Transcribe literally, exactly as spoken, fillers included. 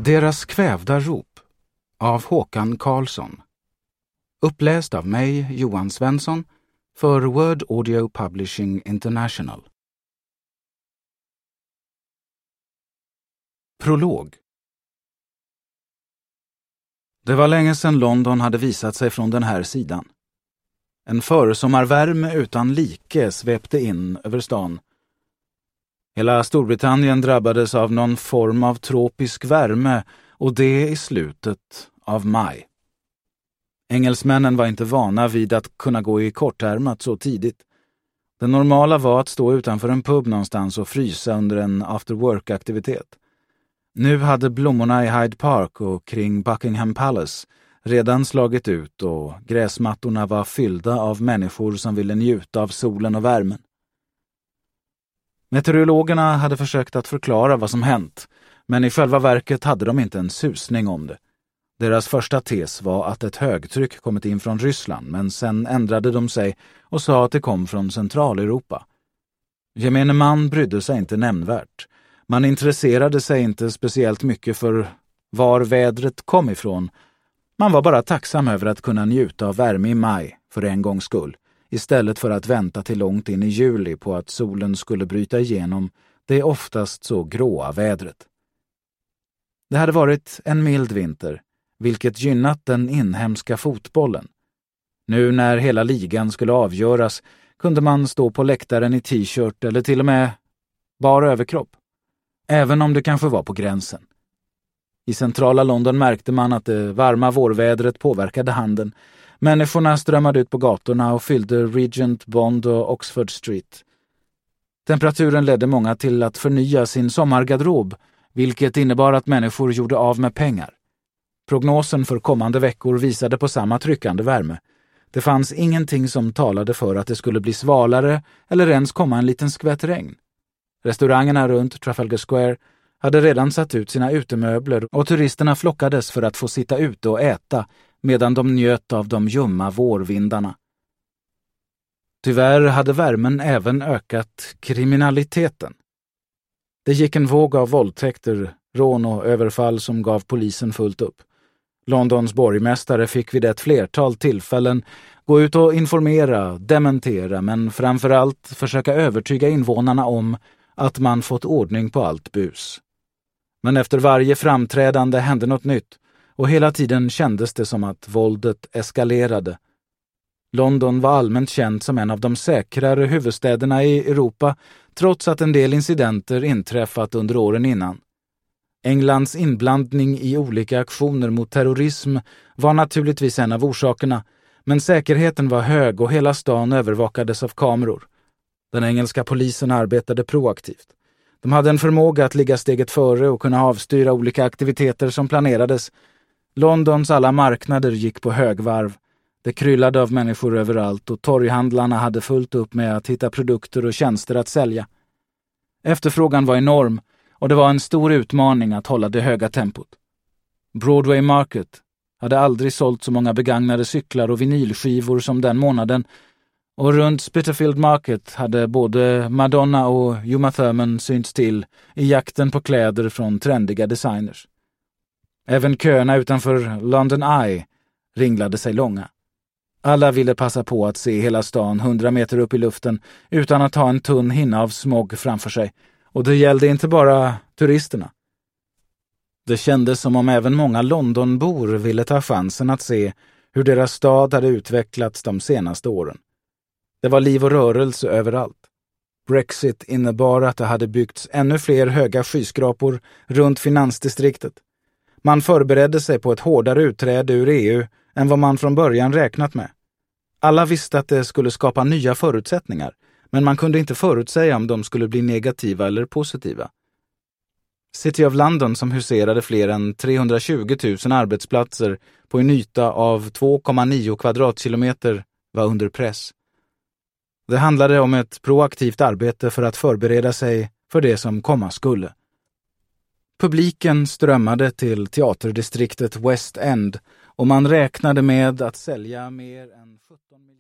Deras kvävda rop av Håkan Karlsson. Uppläst av mig, Johan Svensson, för Word Audio Publishing International. Prolog. Det var länge sedan London hade visat sig från den här sidan. En försommarvärme utan like svepte in över stan. Hela Storbritannien drabbades av någon form av tropisk värme, och det i slutet av maj. Engelsmännen var inte vana vid att kunna gå i kortärmat så tidigt. Det normala var att stå utanför en pub någonstans och frysa under en after-work-aktivitet. Nu hade blommorna i Hyde Park och kring Buckingham Palace redan slagit ut, och gräsmattorna var fyllda av människor som ville njuta av solen och värmen. Meteorologerna hade försökt att förklara vad som hänt, men i själva verket hade de inte en susning om det. Deras första tes var att ett högtryck kommit in från Ryssland, men sen ändrade de sig och sa att det kom från Centraleuropa. Gemene man brydde sig inte nämnvärt. Man intresserade sig inte speciellt mycket för var vädret kom ifrån. Man var bara tacksam över att kunna njuta av värme i maj för en gångs skull, istället för att vänta till långt in i juli på att solen skulle bryta igenom det oftast så gråa vädret. Det hade varit en mild vinter, vilket gynnat den inhemska fotbollen. Nu när hela ligan skulle avgöras kunde man stå på läktaren i t-shirt eller till och med bara överkropp, även om det kanske var på gränsen. I centrala London märkte man att det varma vårvädret påverkade handeln. Människorna strömmade ut på gatorna och fyllde Regent, Bond och Oxford Street. Temperaturen ledde många till att förnya sin sommargarderob, vilket innebar att människor gjorde av med pengar. Prognosen för kommande veckor visade på samma tryckande värme. Det fanns ingenting som talade för att det skulle bli svalare eller ens komma en liten skvätt regn. Restaurangerna runt Trafalgar Square hade redan satt ut sina utemöbler, och turisterna flockades för att få sitta ute och äta medan de njöt av de ljumma vårvindarna. Tyvärr hade värmen även ökat kriminaliteten. Det gick en våg av våldtäkter, rån och överfall som gav polisen fullt upp. Londons borgmästare fick vid ett flertal tillfällen gå ut och informera, dementera, men framförallt försöka övertyga invånarna om att man fått ordning på allt bus. Men efter varje framträdande hände något nytt, och hela tiden kändes det som att våldet eskalerade. London var allmänt känt som en av de säkrare huvudstäderna i Europa, trots att en del incidenter inträffat under åren innan. Englands inblandning i olika aktioner mot terrorism var naturligtvis en av orsakerna, men säkerheten var hög och hela stan övervakades av kameror. Den engelska polisen arbetade proaktivt. De hade en förmåga att ligga steget före och kunna avstyra olika aktiviteter som planerades. Londons alla marknader gick på högvarv. Det kryllade av människor överallt, och torghandlarna hade fullt upp med att hitta produkter och tjänster att sälja. Efterfrågan var enorm, och det var en stor utmaning att hålla det höga tempot. Broadway Market hade aldrig sålt så många begagnade cyklar och vinylskivor som den månaden, och runt Spitalfield Market hade både Madonna och Uma Thurman synts till i jakten på kläder från trendiga designers. Även köerna utanför London Eye ringlade sig långa. Alla ville passa på att se hela stan hundra meter upp i luften utan att ha en tunn hinna av smog framför sig, och det gällde inte bara turisterna. Det kändes som om även många Londonbor ville ta chansen att se hur deras stad hade utvecklats de senaste åren. Det var liv och rörelse överallt. Brexit innebar att det hade byggts ännu fler höga skyskrapor runt finansdistriktet. Man förberedde sig på ett hårdare utträde ur E U än vad man från början räknat med. Alla visste att det skulle skapa nya förutsättningar, men man kunde inte förutsäga om de skulle bli negativa eller positiva. City of London, som huserade fler än trehundratjugo tusen arbetsplatser på en yta av två komma nio kvadratkilometer, var under press. Det handlade om ett proaktivt arbete för att förbereda sig för det som komma skulle. Publiken strömmade till teaterdistriktet West End, och man räknade med att sälja mer än sjutton miljoner